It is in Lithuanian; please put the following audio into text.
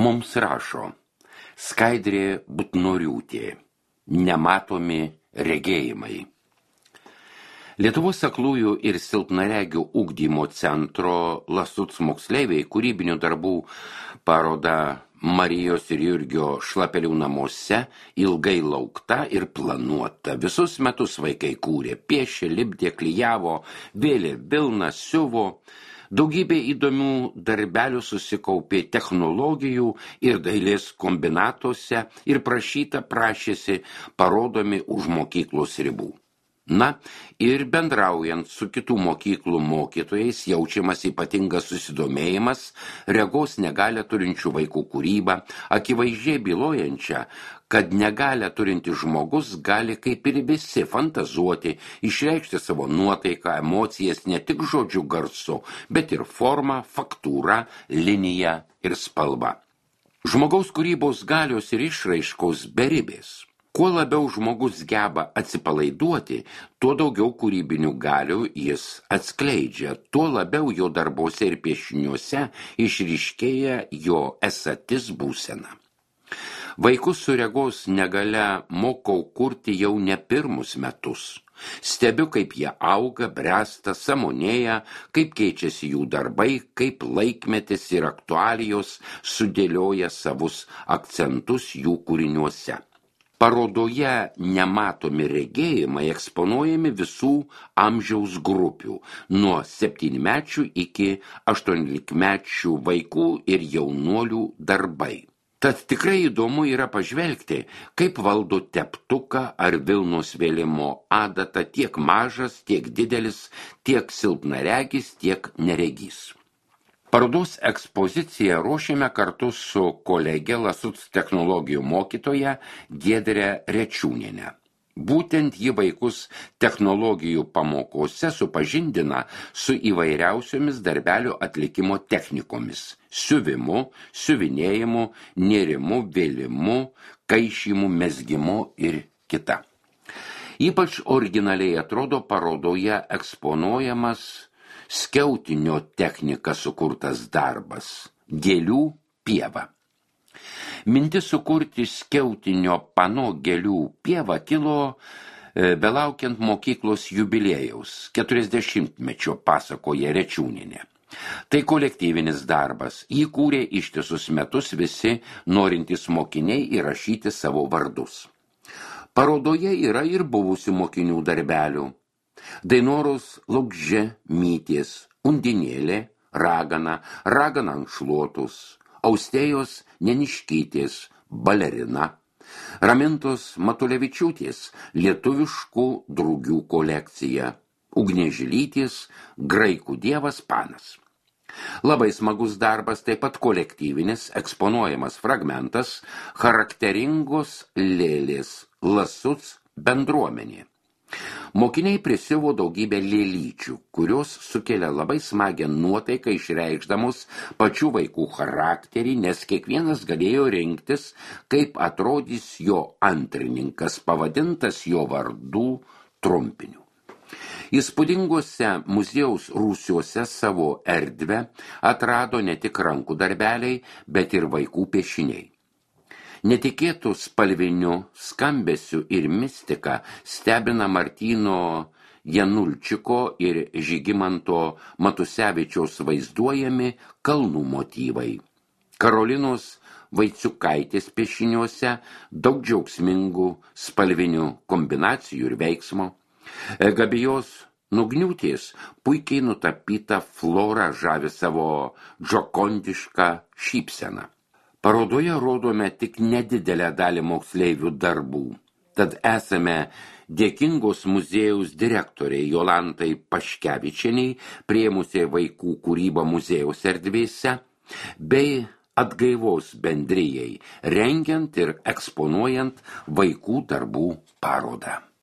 Mums rašo Skaidrė Butnoriūtė. Nematomi regėjimai. Lietuvos aklųjų ir silpnaregių ugdymo centro Lasuc moksleiviai kūrybinių darbų paroda Marijos ir Jurgio Šlapelių namuose ilgai laukta ir planuota. Visus metus vaikai kūrė, piešė, lipdė, klijavo, vėlė vilną, siuvo. Daugybė įdomių darbelių susikaupė technologijų ir dailės kombinatuose ir prašėsi parodomi už mokyklos ribų. Na, ir bendraujant su kitų mokyklų mokytojais jaučiamas ypatingas susidomėjimas regos negalią turinčių vaikų kūrybą, akivaizdžiai bylojančią, kad negalią turintis žmogus gali kaip ir visi fantazuoti, išreikšti savo nuotaiką, emocijas ne tik žodžių garsu, bet ir formą, faktūrą, liniją ir spalvą. Žmogaus kūrybos galios ir išraiškos beribės. Kuo labiau žmogus geba atsipalaiduoti, tuo daugiau kūrybinių galių jis atskleidžia, tuo labiau jo darbuose ir piešiniuose išryškėja jo esatis būsena. Vaikus su regos negalia mokau kurti jau ne pirmus metus. Stebiu, kaip jie auga, bręsta, sąmonėja, kaip keičiasi jų darbai, kaip laikmetis ir aktualijos sudėlioja savus akcentus jų kūriniuose. Parodoje nematomi regėjimai eksponuojami visų amžiaus grupių, nuo 7-mečių iki 18-mečių vaikų ir jaunuolių darbai. Tad tikrai įdomu yra pažvelgti, kaip valdo teptuką ar vilnos vėlimo adatą tiek mažas, tiek didelis, tiek silpnaregis, tiek neregys. Parodos ekspoziciją ruošėme kartu su kolege Lasuc technologijų mokytoja Giedre Rečiūniene. Būtent ji vaikus technologijų pamokose supažindina su įvairiausiomis darbelių atlikimo technikomis – siuvimu, siuvinėjimu, nėrimu, vėlimu, kaišymu, mezgimu ir kita. Ypač originaliai atrodo parodoje eksponuojamas skiautinio technika sukurtas darbas – gėlių pieva. Mintis sukurti skiautinio pano gėlių pievą kilo belaukiant mokyklos jubiliejaus, 40-mečio pasakoja Rečiūnienė. Tai kolektyvinis darbas, jį kūrė ištisus metus visi norintys mokiniai įrašyti savo vardus. Parodoje yra ir buvusių mokinių darbelių. Dainoros Laukžė Mytės, Undinėlė, Ragana, Ragana ant šluotos, Austėjos Neniškytės, Balerina, Ramintos Matulevičiūtės, Lietuviškų drugių kolekcija, Ugniežilytės, Graikų dievas Panas. Labai smagus darbas, taip pat kolektyvinis, eksponuojamas fragmentas charakteringos lėlės Lasuc bendruomenė. Mokiniai prisiuvo daugybę lėlyčių, kurios sukelia labai smagią nuotaiką išreikšdamos pačių vaikų charakterį, nes kiekvienas galėjo rinktis, kaip atrodys jo antrininkas, pavadintas jo vardų trumpiniu. Įspūdingose muziejaus rūsiuose savo erdvę atrado ne tik rankų darbeliai, bet ir vaikų piešiniai. Netikėtų spalvinių skambesių ir mistika stebina Martyno Janulčiko ir Žygimanto Matusevičiaus vaizduojami kalnų motyvai. Karolinos Vaiciukaitės piešiniuose daug džiaugsmingų spalvinių kombinacijų ir veiksmo. Gabijos Nugniūtės puikiai nutapyta flora žavi savo džokondišką šypseną. Parodoje rodome tik nedidelę dalį moksleivių darbų, tad esame dėkingos muziejaus direktoriai Jolantai Paškevičieniai, priėmusiai vaikų kūrybą muziejaus erdvėse, bei atgaivos bendrijai, rengiant ir eksponuojant vaikų darbų parodą.